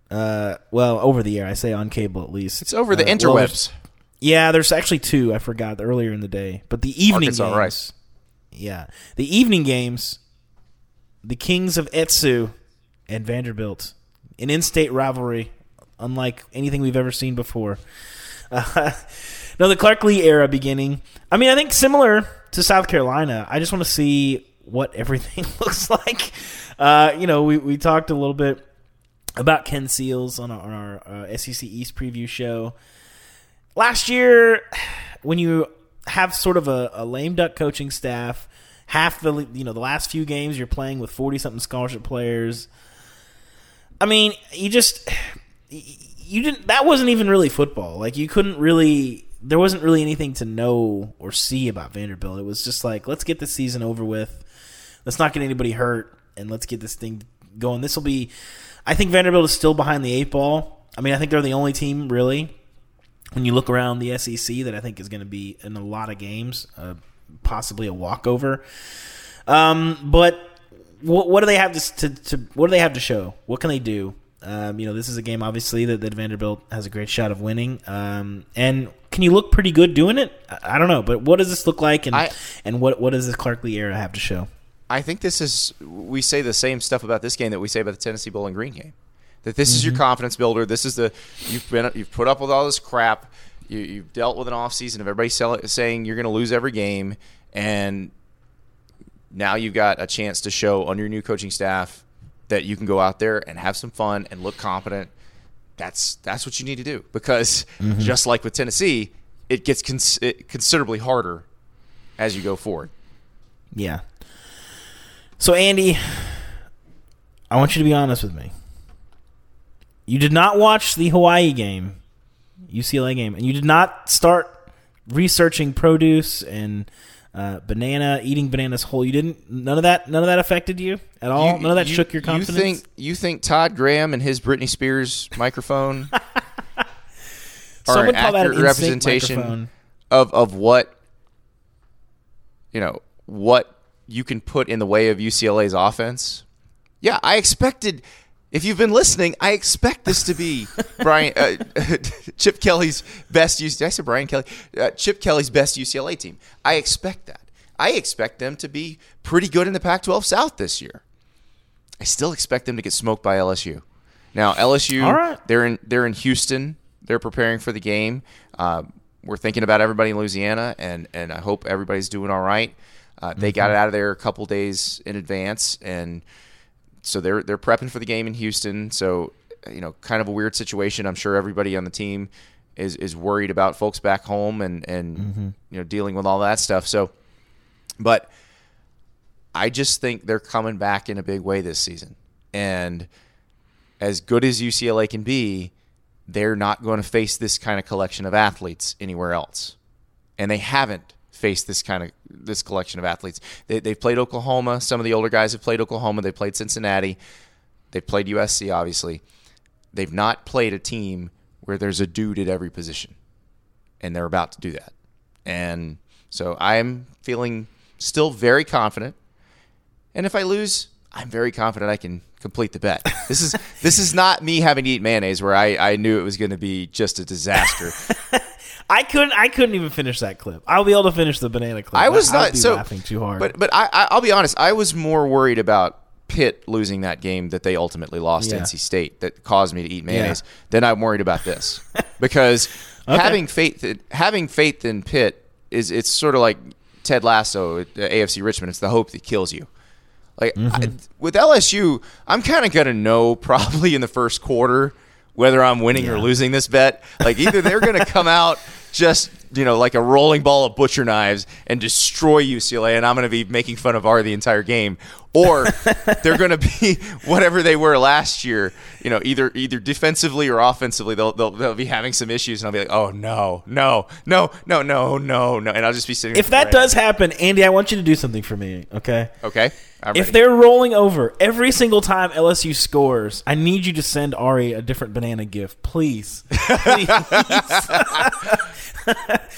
Over the air. I say on cable at least. It's over the interwebs. There's actually two. I forgot earlier in the day. But the evening Arkansas, games. right. Yeah. The evening games, the Kings of Etsu and Vanderbilt. An in-state rivalry, unlike anything we've ever seen before. The Clark Lee era beginning. I mean, I think similar to South Carolina. I just want to see what everything looks like. We talked a little bit about Ken Seals on our SEC East preview show. Last year, when you have sort of a lame duck coaching staff, half the last few games you're playing with 40-something scholarship players. I mean, you didn't. That wasn't even really football. Like, you couldn't really. There wasn't really anything to know or see about Vanderbilt. It was just like, let's get this season over with. Let's not get anybody hurt, and let's get this thing going. This will be. I think Vanderbilt is still behind the 8 ball. I mean, I think they're the only team really, when you look around the SEC, that I think is going to be in a lot of games, possibly a walkover. But what do they have what do they have to show? What can they do? This is a game obviously that Vanderbilt has a great shot of winning. And can you look pretty good doing it? I don't know, but what does this look like? And what does this Clark Lee era have to show? I think we say the same stuff about this game that we say about the Tennessee Bowling Green game. That this is your confidence builder. This is you've put up with all this crap. You've dealt with an offseason of everybody saying you're going to lose every game, and now you've got a chance to show under your new coaching staff that you can go out there and have some fun and look competent. That's what you need to do, because just like with Tennessee, it gets considerably harder as you go forward. Yeah. So, Andy, I want you to be honest with me. You did not watch the Hawaii game, UCLA game, and you did not start researching produce and eating bananas whole. You didn't. None of that affected you at all. None of that shook your confidence. You think Todd Graham and his Britney Spears microphone are an accurate representation of what what you can put in the way of UCLA's offense? Yeah, I expected. If you've been listening, I expect this to be Chip Kelly's best. Did I say Brian Kelly? Chip Kelly's best UCLA team. I expect that. I expect them to be pretty good in the Pac-12 South this year. I still expect them to get smoked by LSU. Now LSU, all right. They're in Houston. They're preparing for the game. We're thinking about everybody in Louisiana, and I hope everybody's doing all right. They got it out of there a couple days in advance, and so they're prepping for the game in Houston. So, kind of a weird situation. I'm sure everybody on the team is worried about folks back home and dealing with all that stuff. So, but I just think they're coming back in a big way this season. And as good as UCLA can be, they're not going to face this kind of collection of athletes anywhere else. And they haven't faced this collection of athletes. They've played Oklahoma. Some of the older guys have played Oklahoma. They played Cincinnati. They've played USC, obviously. They've not played a team where there's a dude at every position, and they're about to do that. And so I'm feeling still very confident. And if I lose, I'm very confident I can complete the bet. This is not me having to eat mayonnaise where I knew it was going to be just a disaster. I couldn't even finish that clip. I'll be able to finish the banana clip. I was not laughing too hard. But I'll be honest. I was more worried about Pitt losing that game that they ultimately lost to NC State that caused me to eat mayonnaise than I'm worried about this, because having faith in Pitt it's sort of like Ted Lasso at AFC Richmond. It's the hope that kills you. Like with LSU, I'm kind of gonna know probably in the first quarter whether I'm winning or losing this bet. Like, either they're going to come out just, like a rolling ball of butcher knives and destroy UCLA, and I'm going to be making fun of R the entire game, or they're going to be whatever they were last year. Either defensively or offensively, they'll be having some issues, and I'll be like, oh no, and I'll just be sitting. If that does happen, Andy, I want you to do something for me. Okay. Okay. If they're rolling over every single time LSU scores, I need you to send Ari a different banana gift, please. Please.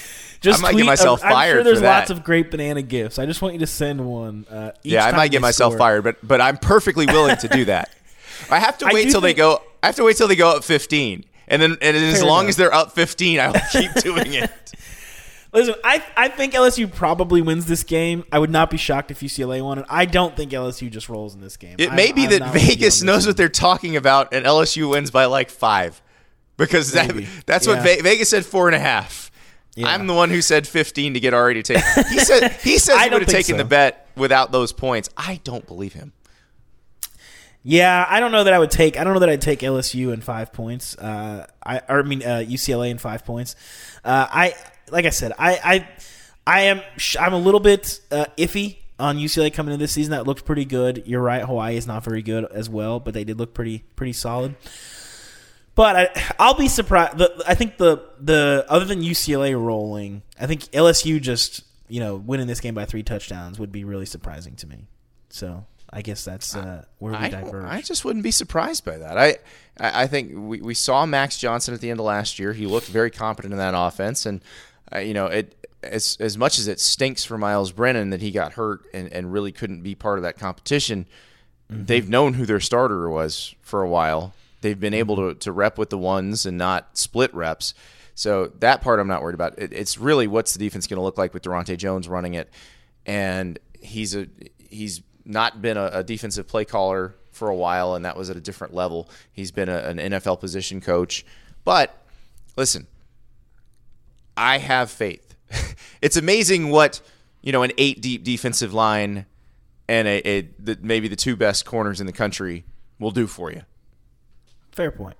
I might get myself fired. I'm sure there's for that. lots of great banana gifts. I just want you to send one. I might get myself fired, but I'm perfectly willing to do that. I have to wait till they go. I have to wait till they go up 15, and then as long as they're up 15, I will keep doing it. Listen, I think LSU probably wins this game. I would not be shocked if UCLA won it. I don't think LSU just rolls in this game. It may be that Vegas knows what they're talking about, and LSU wins by like 5, because that's what Vegas said 4.5. Yeah. I'm the one who said 15 to get Ari to take. He says he would have taken the bet without those points. I don't believe him. Yeah, I don't know that I would take. I don't know that I'd take LSU in 5 points. UCLA in 5 points. Like I said, I'm a little bit iffy on UCLA coming into this season. That looked pretty good. You're right. Hawaii is not very good as well, but they did look pretty solid. But I'll be surprised. I think the other than UCLA rolling, I think LSU just winning this game by 3 touchdowns would be really surprising to me. So I guess that's where we diverge. I just wouldn't be surprised by that. I think we saw Max Johnson at the end of last year. He looked very competent in that offense, and as much as it stinks for Miles Brennan that he got hurt and really couldn't be part of that competition, they've known who their starter was for a while. They've been able to rep with the ones and not split reps. So that part I'm not worried about. It's really what's the defense going to look like with Durante Jones running it, and he's not been a defensive play caller for a while, and that was at a different level. He's been an NFL position coach. But listen, I have faith. It's amazing what an 8-deep defensive line and maybe the 2 best corners in the country will do for you. Fair point.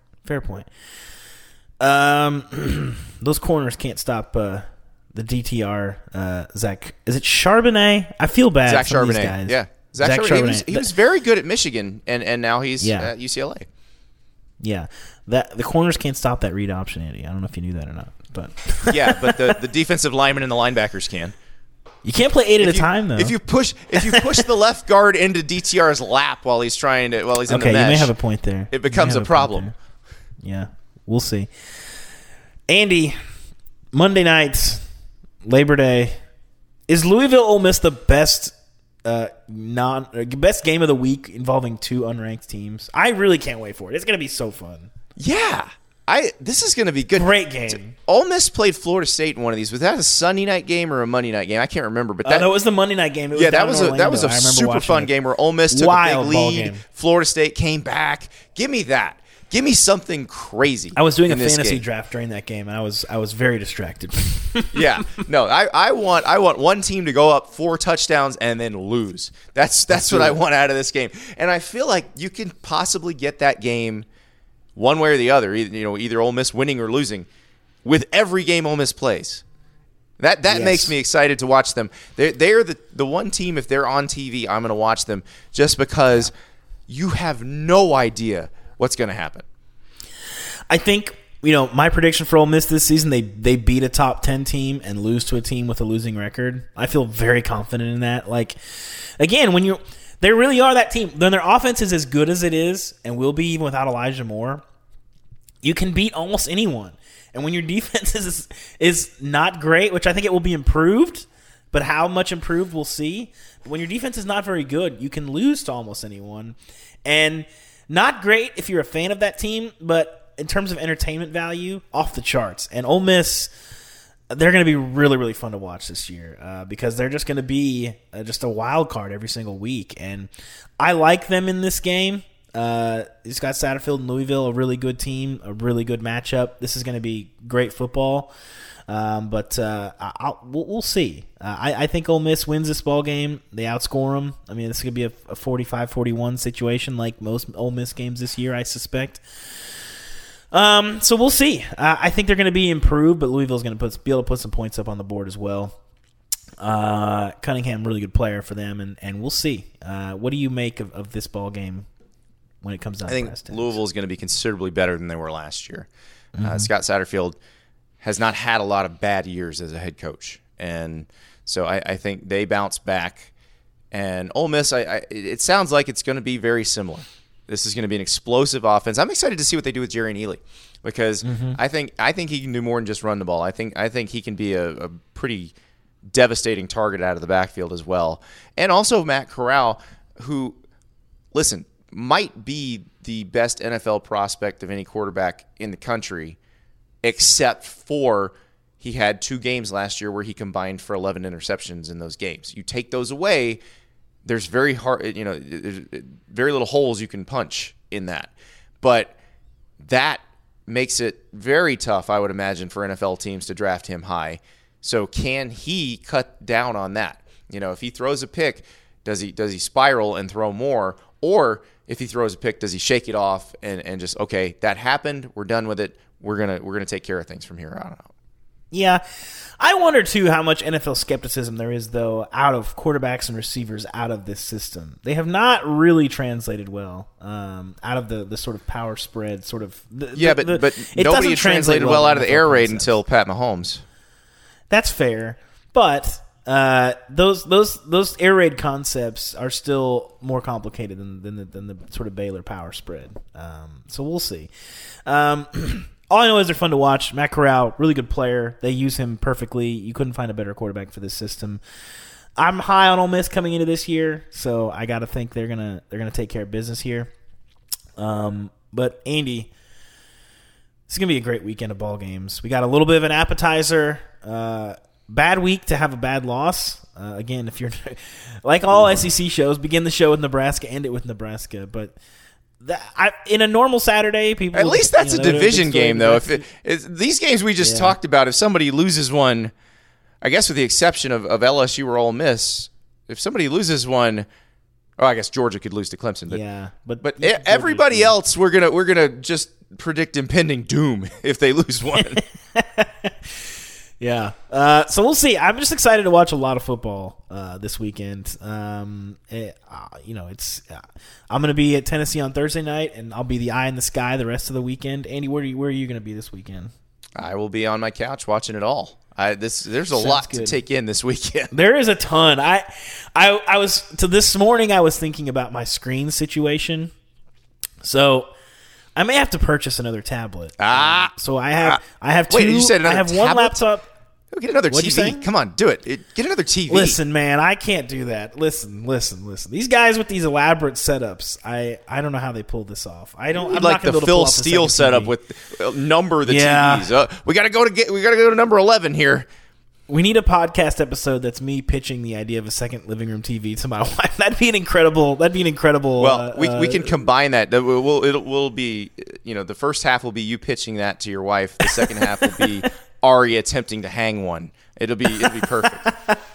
Those corners can't stop the DTR. Zach, is it Charbonnet? I feel bad. Zach for Charbonnet. These guys. Yeah, Zach Charbonnet. He was very good at Michigan, and now he's at UCLA. Yeah, the corners can't stop that read option, Andy. I don't know if you knew that or not, but yeah, but the defensive linemen and the linebackers can. You can't play 8 at a time, though. If you push the left guard into DTR's lap while he's in the mesh. Okay, you may have a point there. It becomes a problem. Yeah, we'll see. Andy, Monday nights, Labor Day, is Louisville Ole Miss the best best game of the week involving 2 unranked teams? I really can't wait for it. It's going to be so fun. Yeah. This is going to be good. Great game. Ole Miss played Florida State in one of these. Was that a Sunday night game or a Monday night game? I can't remember. But that was the Monday night game. That was a super fun game where Ole Miss took a big lead. Florida State came back. Give me that. Give me something crazy. I was doing a fantasy draft during that game, and I was very distracted. Yeah, no, I want one team to go up 4 touchdowns and then lose. That's what I want out of this game, and I feel like you can possibly get that game one way or the other. Either Ole Miss winning or losing with every game Ole Miss plays. That makes me excited to watch them. They're the one team, if they're on TV, I'm going to watch them just because you have no idea what's going to happen. I think, my prediction for Ole Miss this season, they beat a top 10 team and lose to a team with a losing record. I feel very confident in that. Like, again, they really are that team. When their offense is as good as it is, and will be even without Elijah Moore, you can beat almost anyone. And when your defense is not great, which I think it will be improved, but how much improved we'll see. But when your defense is not very good, you can lose to almost anyone. And not great if you're a fan of that team, but in terms of entertainment value, off the charts. And Ole Miss, they're going to be really, really fun to watch this year because they're just going to be just a wild card every single week. And I like them in this game. It's got Satterfield and Louisville, a really good team, a really good matchup. This is going to be great football. But we'll see. I think Ole Miss wins this ball game. They outscore them. I mean, this is going to be a 45-41 situation like most Ole Miss games this year, I suspect. So we'll see. I think they're going to be improved, but Louisville's going to be able to put some points up on the board as well. Cunningham, really good player for them, and we'll see. What do you make of this ball game when it comes down to I think Louisville is going to be considerably better than they were last year. Scott Satterfield has not had a lot of bad years as a head coach. And so I think they bounce back. And Ole Miss, it sounds like it's going to be very similar. This is going to be an explosive offense. I'm excited to see what they do with Jerry Neely. because I think he can do more than just run the ball. I think he can be a pretty devastating target out of the backfield as well. And also Matt Corral, who, listen, might be the best NFL prospect of any quarterback in the country, except for he had 2 games last year where he combined for 11 interceptions in those games. You take those away, there's very little holes you can punch in that. But that makes it very tough, I would imagine, for NFL teams to draft him high. So can he cut down on that? If he throws a pick, does he spiral and throw more? Or if he throws a pick, does he shake it off and just, okay, that happened, we're done with it, we're gonna take care of things from here on out? Yeah. I wonder, too, how much NFL skepticism there is, though, out of quarterbacks and receivers out of this system. They have not really translated well out of the sort of power spread sort of. But nobody had translated well out of the air raid until Pat Mahomes. That's fair, but those air raid concepts are still more complicated than the sort of Baylor power spread. So we'll see. All I know is they're fun to watch. Matt Corral, really good player. They use him perfectly. You couldn't find a better quarterback for this system. I'm high on Ole Miss coming into this year, so I got to think they're gonna take care of business here. But Andy, it's gonna be a great weekend of ball games. We got a little bit of an appetizer. Bad week to have a bad loss. Again, if you're like all SEC shows, begin the show with Nebraska, end it with Nebraska, but. In a normal Saturday, people at least that's a division game, though. If these games we just talked about, if somebody loses one, I guess with the exception of LSU or Ole Miss, if somebody loses one, I guess Georgia could lose to Clemson. But everybody else, we're gonna just predict impending doom if they lose one. Yeah. So we'll see. I'm just excited to watch a lot of football this weekend. I'm going to be at Tennessee on Thursday night, and I'll be the eye in the sky the rest of the weekend. Andy, where are you going to be this weekend? I will be on my couch watching it all. There's a lot to take in this weekend. There is a ton. I was this morning. I was thinking about my screen situation, so I may have to purchase another tablet. So I have two. Wait, you said another I have tablet? One laptop. Get another What'd you say? TV. Come on, do it. Get another TV. Listen, man, I can't do that. Listen. These guys with these elaborate setups, I don't know how they pull this off. I'm like not the Phil Steele setup with number the TVs. We gotta go to number 11 here. We need a podcast episode that's me pitching the idea of a second living room TV to my wife. That'd be an incredible. Well, we can combine that. It will be the first half will be you pitching that to your wife. The second half will be Ari attempting to hang one. It'll be perfect.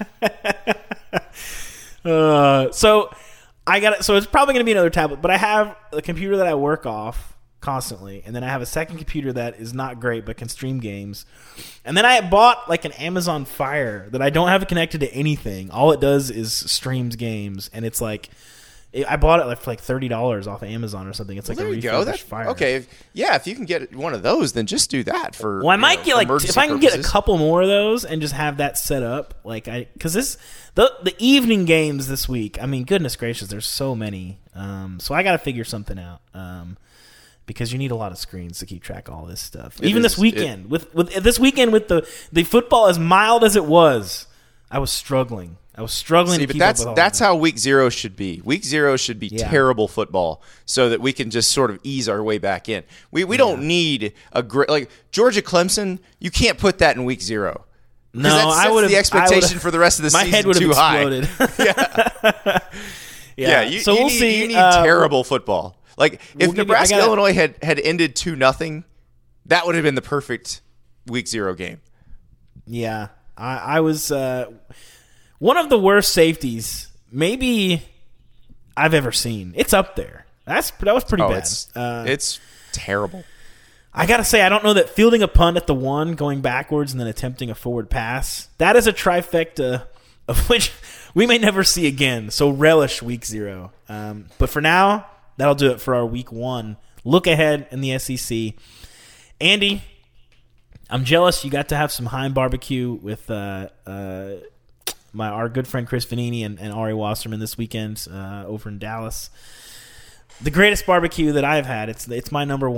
So it's probably going to be another tablet, but I have a computer that I work off constantly, and then I have a second computer that is not great but can stream games. And then I bought like an Amazon Fire that I don't have connected to anything. All it does is streams games, and it's like I bought it for like $30 off of Amazon or something. It's like there a you go. That's Fire. Okay. If you can get one of those, then just do that for. Well, I might get if I can purposes. get a couple more of those and just have that set up, because the evening games this week. I mean, goodness gracious, there's so many. So I got to figure something out. Because you need a lot of screens to keep track of all this stuff. Even this weekend, with this weekend with the football as mild as it was, I was struggling. See, but that's how week 0 should be. Week 0 should be terrible football, so that we can just sort of ease our way back in. We don't need a great like Georgia Clemson. You can't put that in week 0. No, I would have the expectation for the rest of the season head would too have exploded. high. Yeah. So we'll see. You need terrible football. Like if Nebraska Illinois had ended 2-0, that would have been the perfect week 0 game. Yeah, I was one of the worst safeties maybe I've ever seen. It's up there. That was pretty bad. It's terrible. I gotta say, I don't know that fielding a punt at the 1, going backwards, and then attempting a forward pass, that is a trifecta of which we may never see again. So relish week 0. But for now, that'll do it for our week 1 look ahead in the SEC. Andy, I'm jealous you got to have some Heim barbecue with our good friend Chris Vanini and Ari Wasserman this weekend over in Dallas. The greatest barbecue that I've had. It's my number 1.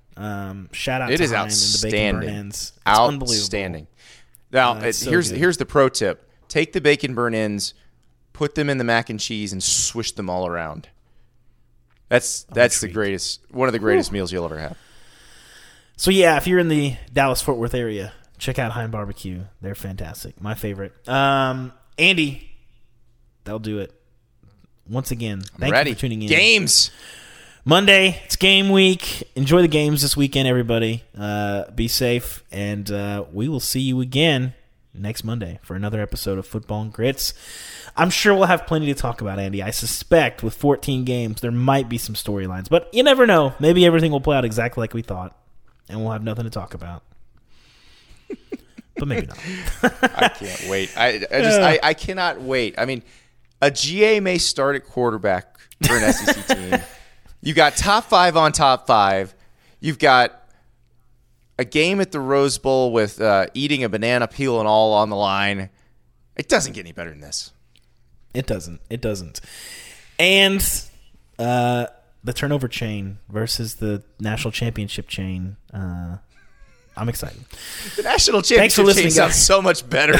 Shout out It to is Hein and the bacon burn outstanding. ends. It's unbelievable. Outstanding. Now, it's so here's good. the pro tip. Take the bacon burn ends, put them in the mac and cheese, and swish them all around. That's the intrigued. greatest, one of the greatest meals you'll ever have. So yeah, if you're in the Dallas-Fort Worth area, check out Hein Barbecue. They're fantastic. My favorite. Andy, that'll do it. Once again, thank Ready. you for tuning in. Games. Monday, it's game week. Enjoy the games this weekend, everybody. Be safe, and we will see you again next Monday for another episode of Football and Grits. I'm sure we'll have plenty to talk about, Andy. I suspect with 14 games, there might be some storylines, but you never know. Maybe everything will play out exactly like we thought, and we'll have nothing to talk about. But maybe not. I can't wait. I cannot wait. I mean, a GA may start at quarterback for an SEC team. You've got top 5 on top 5. You've got a game at the Rose Bowl with eating a banana peel and all on the line. It doesn't get any better than this. It doesn't. It doesn't. And the turnover chain versus the national championship chain. I'm excited. The national Thanks for championship listening, chain sounds guys. so much better.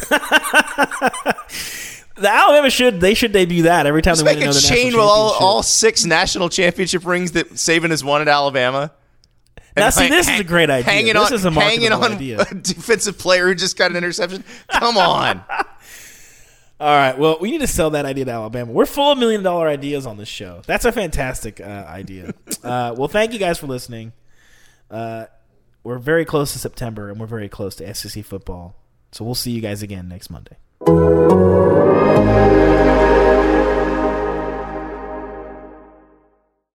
The Alabama should debut that every time Just they win make a another chain national with championship. all 6 national championship rings that Saban has won at Alabama. Now, And see, this is a great idea. Hanging This on, is a hanging marketable on idea. a defensive player who just got an interception. Come on. All right, well, we need to sell that idea to Alabama. We're full of $1 million ideas on this show. That's a fantastic idea. Well, thank you guys for listening. We're very close to September, and we're very close to SEC football. So we'll see you guys again next Monday.